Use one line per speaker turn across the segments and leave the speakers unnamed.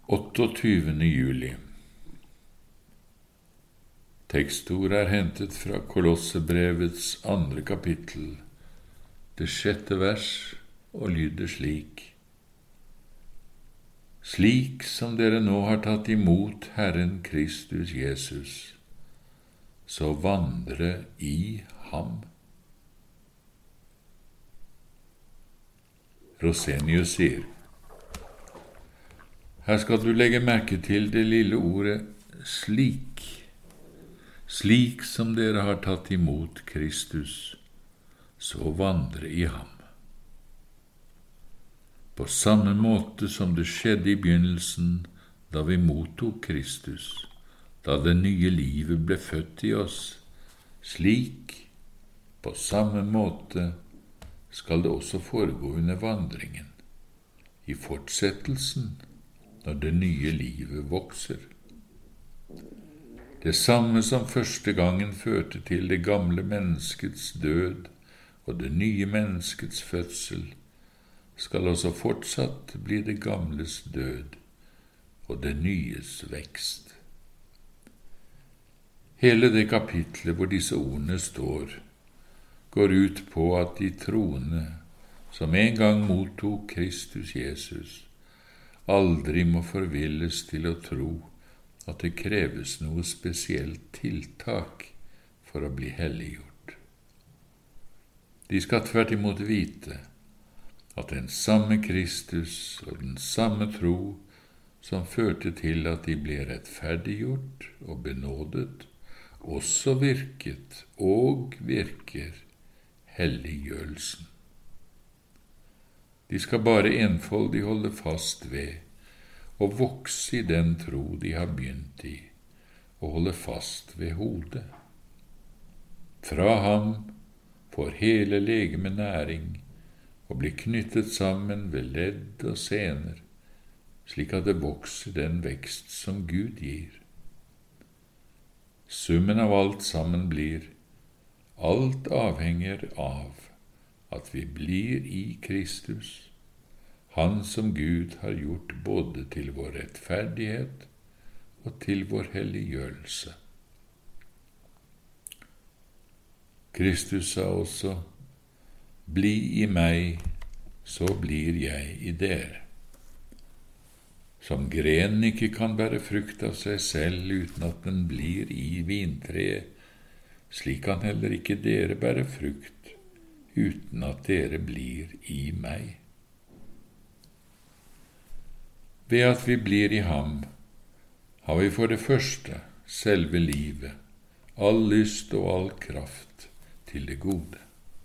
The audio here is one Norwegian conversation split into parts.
28. juli. Tekstord er hentet fra Kolossebrevets 2. kapittel, det 6. vers, og lyder slik: Slik som dere nå har tatt imot Herren Kristus Jesus, så vandre i ham. Rosenius sier: Her skal du legge merke til det lille ordet slik. Slik som dere har tatt imot Kristus, så vandre i ham. På samme måte som det skjedde i begynnelsen da vi mottok Kristus, da det nye livet ble født i oss, slik, på samme måte, skal det også foregå under vandringen, i fortsettelsen, når det nye livet vokser. Det samme som første gangen førte til det gamle menneskets død og det nye menneskets fødsel, skal også fortsatt bli det gamles død og det nyes vekst. Hele det kapitlet hvor disse ordene står, går ut på at de troende, som en gang mottok Kristus Jesus, aldri må forvilles til å tro at det kreves noe spesielt tiltak for å bli helliggjort. De skal tvert imot vite at den samme Kristus og den samme tro som førte til at de ble rettferdiggjort og benådet, også virket og virker helliggjørelsen. De skal bare enfoldig holde fast ved og vokse i den tro de har begynt i, og holde fast ved hodet. Fra ham får hele legemet næring og blir knyttet sammen ved ledd og sener, slik at det vokser den vekst som Gud gir. Summen av alt sammen blir: alt avhenger av at vi blir i Kristus, Han som Gud har gjort både til vår rettferdighet og til vår helliggjørelse. Kristus sa også: Bli i meg, så blir jeg i dere. Som grenen ikke kan bære frukt av seg selv uten at den blir i vintreet, slik kan heller ikke dere bære frukt uten at dere blir i meg. Ved at vi blir i ham, har vi for det første selve livet, all lyst og all kraft til det gode.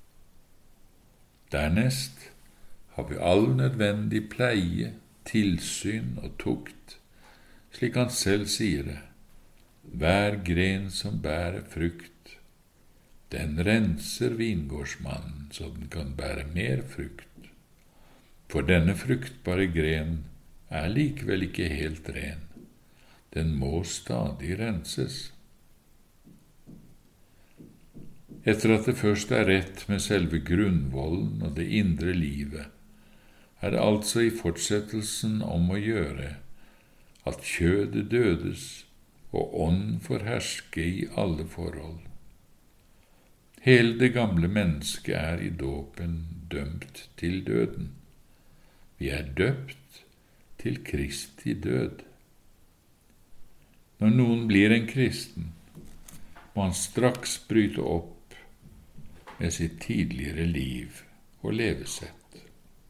Dernest har vi all nødvendig pleie, tilsyn og tukt, slik han selv sier det: hver gren som bærer frukt, den renser vingårdsmannen så den kan bære mer frukt. For denne fruktbare gren er likevel ikke helt ren. Den må stadig renses. Etter at det først er rett med selve grunnvollen og det indre livet, er det altså i fortsettelsen om å gjøre at kjødet dødes og ånden får herske i alle forhold. Hele det gamle mennesket er i dåpen dømt til døden. Vi er døpt til Kristi død. Når noen blir en kristen, må han straks bryte opp med sitt tidligere liv og levesett.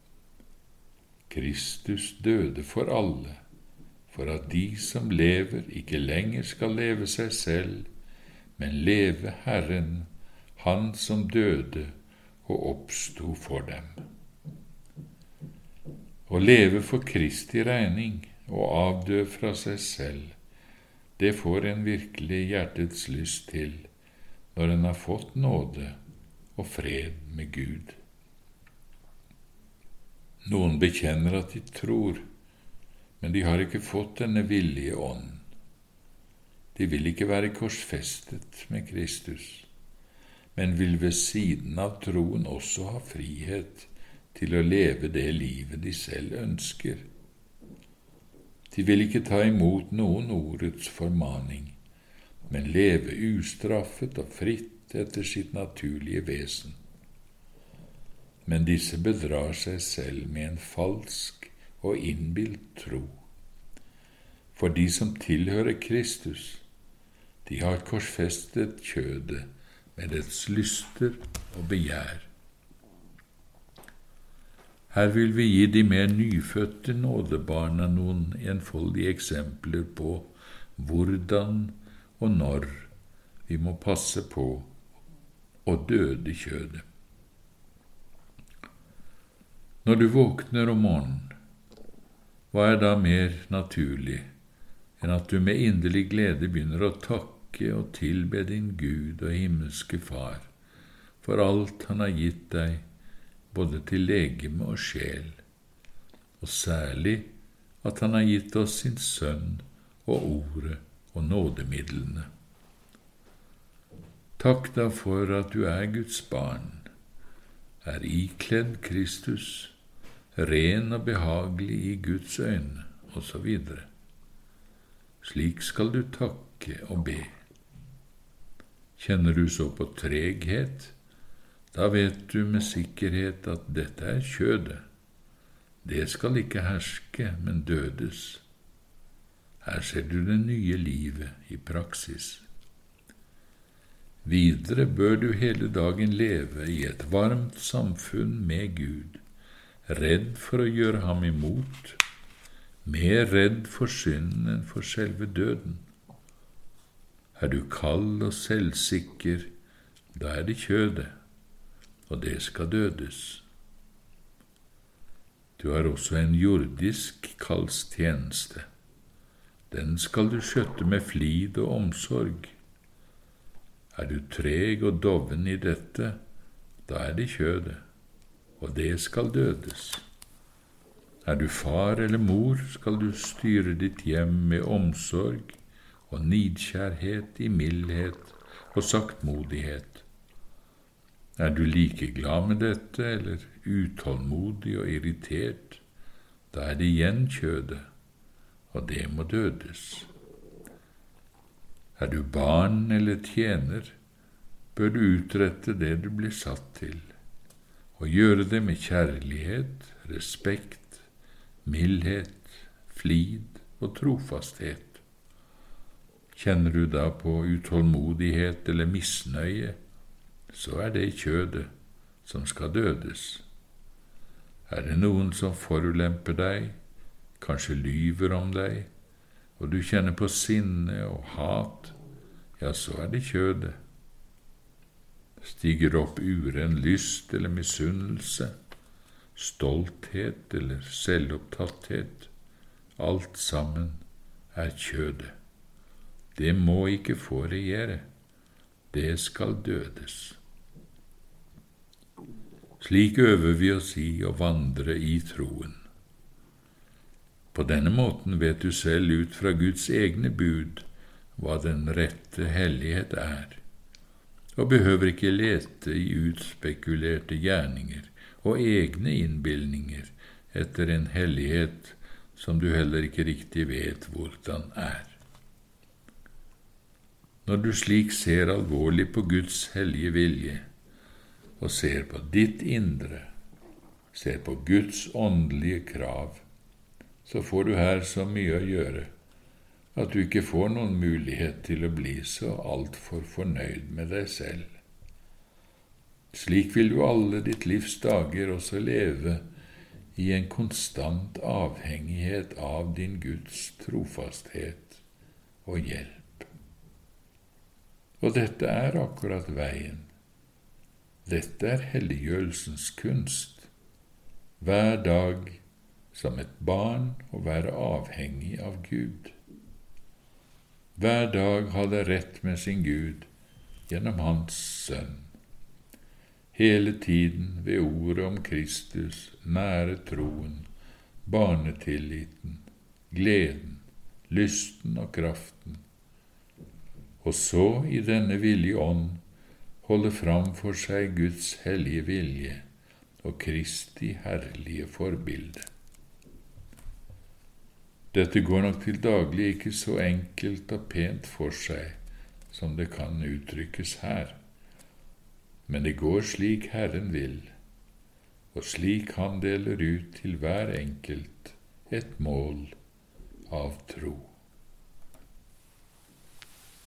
Kristus døde for alle, for at de som lever ikke lenger skal leve seg selv, men leve Herren, Han som døde og oppsto for dem. Å leve for Kristi regning og avdø fra seg selv, det får en virkelig hjertets lyst til når en har fått nåde og fred med Gud. Noen bekjenner at de tror, men de har ikke fått denne villige ånd. De vil ikke være korsfestet med Kristus, men vil ved siden av troen også ha frihet til å leve det livet de selv ønsker. De vil ikke ta imot noen ordets formaning, men leve ustraffet og fritt etter sitt naturlige vesen. Men disse bedrar seg selv med en falsk og innbilt tro. For de som tilhører Kristus, de har korsfestet kjødet med dets lyster og begjær. Her vil vi gi de mer nyfødte nådebarna noen enfoldige eksempler på hvordan og når vi må passe på å døde kjødet. Når du våkner om morgenen, hva er da mer naturlig enn at du med inderlig glede begynner å takke og tilbe din Gud og himmelske Far for alt han har gitt deg, både til legeme og sjel, og særlig at han har gitt oss sin Sønn og Ordet og nådemidlene. Takk da for at du er Guds barn, er ikledd Kristus, ren og behagelig i Guds øyne, osv. Slik skal du takke og be. Kjenner du så på treghet, da vet du med sikkerhet at dette er kjødet. Det skal ikke herske, men dødes. Her ser du det nye livet i praksis. Videre bør du hele dagen leve i et varmt samfunn med Gud, redd for å gjøre ham imot, mer redd for synden enn for selve døden. Er du kald og selvsikker, da er det kjødet, og det skal dødes. Du har også en jordisk kallstjeneste. Den skal du skjøtte med flid og omsorg. Er du treg og doven i dette, da er det kjødet, og det skal dødes. Er du far eller mor, skal du styre ditt hjem med omsorg og nidkjærhet i mildhet og saktmodighet. Er du like glad med dette, eller utålmodig og irritert, da er det igjen kjødet, og det må dødes. Er du barn eller tjener, bør du utrette det du blir satt til, og gjøre det med kjærlighet, respekt, mildhet, flid og trofasthet. Kjenner du da på utålmodighet eller misnøye, så er det kjødet som skal dødes. Er det noen som forulemper deg, kanskje lyver om deg, og du kjenner på sinne og hat, ja, så er det kjødet. Stiger opp uren lyst eller misunnelse, stolthet eller selvopptatthet, alt sammen er kjødet. Det må ikke få regjere, det skal dødes. Slik øver vi oss i å vandre i troen. På denne måten vet du selv ut fra Guds egne bud hva den rette hellighet er, og behøver ikke lete i utspekulerte gjerninger og egne innbilninger etter en hellighet som du heller ikke riktig vet hvordan er. Når du slik ser alvorlig på Guds hellige vilje, og ser på ditt indre, ser på Guds åndelige krav, så får du her så mye å gjøre, at du ikke får noen mulighet til å bli så altfor fornøyd med deg selv. Slik vil du alle ditt livs dager også leve i en konstant avhengighet av din Guds trofasthet og hjelp. Og dette er akkurat veien. Dette er helliggjørelsens kunst. Hver dag som et barn å være avhengig av Gud. Hver dag ha det rett med sin Gud gjennom Hans Sønn. Hele tiden ved ordet om Kristus, nære troen, barnetilliten, gleden, lysten og kraften. Og så i denne villige ånd holde fram for seg Guds hellige vilje og Kristi herlige forbilde. Dette går nok til daglig ikke så enkelt og pent for seg som det kan uttrykkes her, men det går slik Herren vil, og slik Han deler ut til hver enkelt et mål av tro.